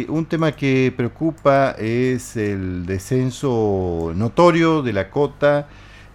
Sí, un tema que preocupa es el descenso notorio de la cota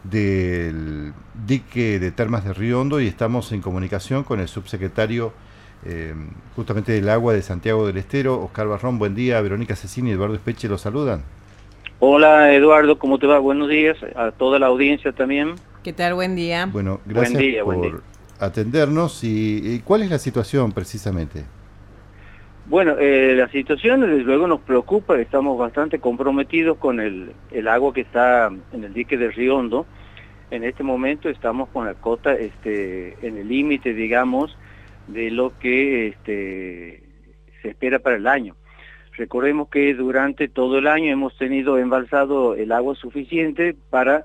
del dique de Termas de Río Hondo y estamos en comunicación con el subsecretario justamente del agua de Santiago del Estero, Oscar Barrón. Buen día, Verónica Cecini y Eduardo Espeche los saludan. Hola Eduardo, ¿cómo te va? Buenos días, a toda la audiencia también. ¿Qué tal? Buen día. Bueno, gracias buen día. por atendernos. ¿Y cuál es la situación precisamente? Bueno, la situación desde luego nos preocupa, estamos bastante comprometidos con el agua que está en el dique de Río Hondo. En este momento estamos con la cota en el límite, digamos, de lo que se espera para el año. Recordemos que durante todo el año hemos tenido embalsado el agua suficiente para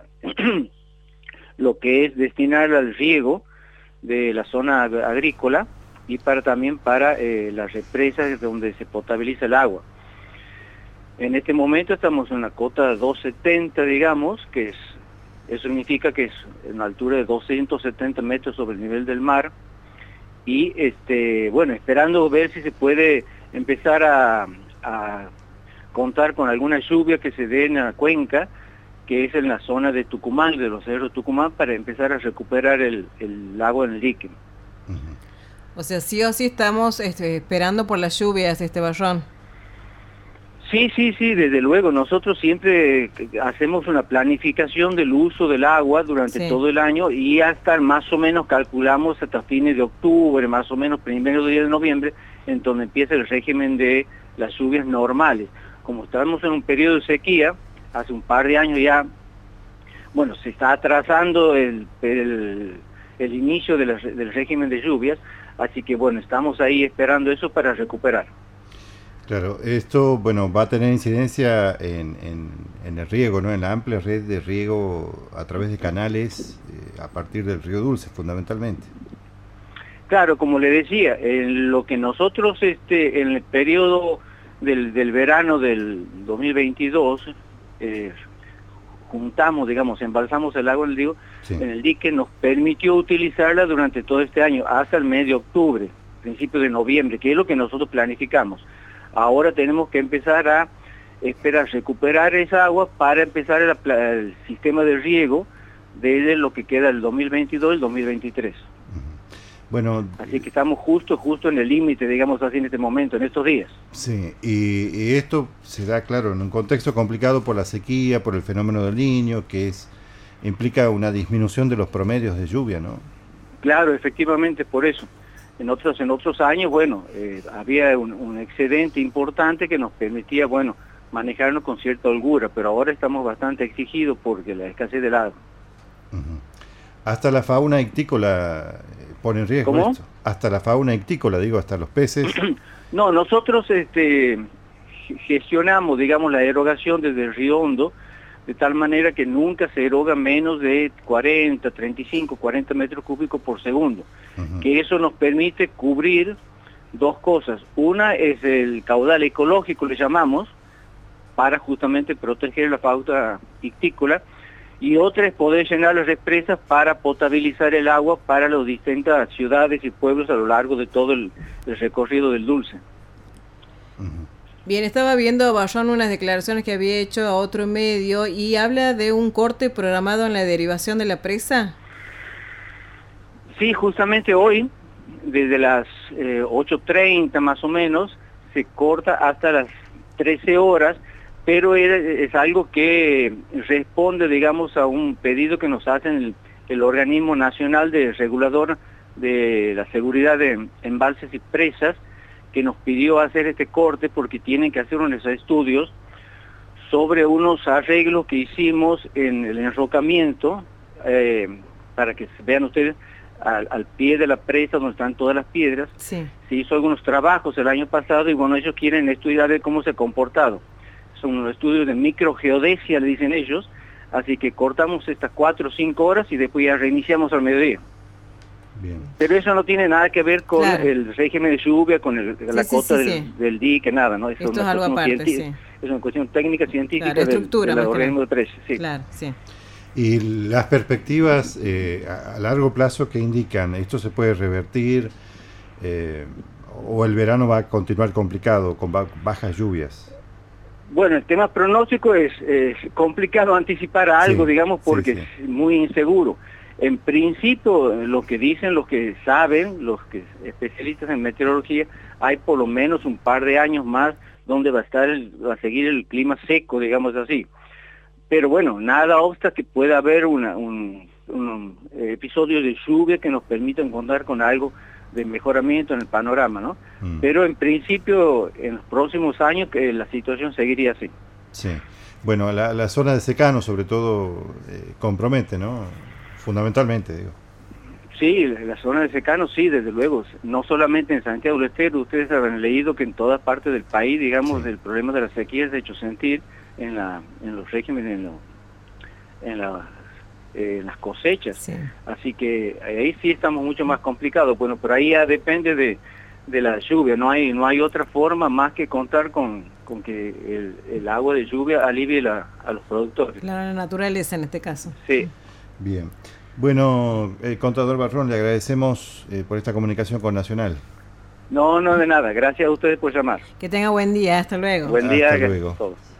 lo que es destinar al riego de la zona agrícola y también para las represas donde se potabiliza el agua. En este momento estamos en una cota 270, digamos, eso significa que es en una altura de 270 metros sobre el nivel del mar, y bueno, esperando ver si se puede empezar a contar con alguna lluvia que se dé en la cuenca, que es en la zona de Tucumán, de los cerros de Tucumán, para empezar a recuperar el agua en el dique. O sea, sí o sí estamos esperando por las lluvias, Barrón. Sí, desde luego. Nosotros siempre hacemos una planificación del uso del agua durante todo el año y hasta más o menos calculamos hasta fines de octubre, más o menos primeros días de noviembre, en donde empieza el régimen de las lluvias normales. Como estamos en un periodo de sequía, hace un par de años ya, bueno, se está atrasando el inicio del régimen de lluvias, así que bueno, estamos ahí esperando eso para recuperar. Claro, esto bueno va a tener incidencia en el riego, ¿no? En la amplia red de riego a través de canales a partir del río Dulce, fundamentalmente. Claro, como le decía, en lo que nosotros en el periodo del verano del 2022 juntamos, digamos, embalsamos el agua en el dique, nos permitió utilizarla durante todo este año, hasta el mes de octubre, principio de noviembre, que es lo que nosotros planificamos. Ahora tenemos que empezar a recuperar esa agua para empezar el sistema de riego desde lo que queda del 2022 y el 2023. Bueno, así que estamos justo en el límite, digamos así, en este momento, en estos días. Sí, y esto se da, claro, en un contexto complicado por la sequía, por el fenómeno del Niño, que implica una disminución de los promedios de lluvia, ¿no? Claro, efectivamente, por eso. En otros años, bueno, había un excedente importante que nos permitía, bueno, manejarnos con cierta holgura, pero ahora estamos bastante exigidos porque la escasez del agua. Hasta la fauna ictícola pone en riesgo. ¿Cómo? Esto. Hasta la fauna ictícola, digo, hasta los peces. No, nosotros gestionamos, digamos, la erogación desde el Río Hondo, de tal manera que nunca se eroga menos de 40, 35, 40 metros cúbicos por segundo. Que eso nos permite cubrir dos cosas. Una es el caudal ecológico, le llamamos, para justamente proteger la fauna ictícola, y otra es poder llenar las represas para potabilizar el agua para las distintas ciudades y pueblos a lo largo de todo el recorrido del Dulce. Bien, estaba viendo, Barrón, unas declaraciones que había hecho a otro medio y habla de un corte programado en la derivación de la presa. Sí, justamente hoy, desde las 8:30 más o menos, se corta hasta las 13 horas, pero es algo que responde, digamos, a un pedido que nos hacen el Organismo Nacional de Regulador de la Seguridad de Embalses y Presas, que nos pidió hacer este corte porque tienen que hacer unos estudios sobre unos arreglos que hicimos en el enrocamiento, para que vean ustedes, al pie de la presa donde están todas las piedras. Sí. Se hizo algunos trabajos el año pasado y bueno, ellos quieren estudiar de cómo se ha comportado. Son unos estudios de microgeodesia, le dicen ellos, así que cortamos estas 4 o 5 horas y después ya reiniciamos al mediodía. Bien. Pero eso no tiene nada que ver con el régimen de lluvia, con la cota del dique, nada, ¿no? Esto es algo aparte, es una cuestión técnica, científica, estructura, del organismo de precios. Sí. Claro, sí. Y las perspectivas a largo plazo que indican, ¿esto se puede revertir? o el verano va a continuar complicado con bajas lluvias. Bueno, el tema pronóstico es complicado anticipar algo, Sí, digamos, porque sí. es muy inseguro. En principio, lo que dicen los que saben, los que especialistas en meteorología, hay por lo menos un par de años más donde va a seguir el clima seco, digamos así. Pero bueno, nada obsta que pueda haber un episodio de lluvia que nos permita encontrar con algo de mejoramiento en el panorama, ¿no? Pero en principio, en los próximos años, la situación seguiría así. Sí. Bueno, la zona de secano, sobre todo, compromete, ¿no? Fundamentalmente, digo. Sí, la zona de secano, sí, desde luego. No solamente en Santiago del Estero, ustedes habrán leído que en toda parte del país, digamos, Sí. el problema de la sequía se ha hecho sentir en los regímenes, en las cosechas. Sí. Así que ahí sí estamos mucho más complicados. Bueno, pero ahí ya depende de la lluvia. No hay otra forma más que contar con que el agua de lluvia alivie a los productores. La naturaleza en este caso. Sí. Bien. Bueno, contador Barrón, le agradecemos por esta comunicación con Nacional. No, de nada. Gracias a ustedes por llamar. Que tenga buen día. Hasta luego. Buen día. Hasta luego. Todos.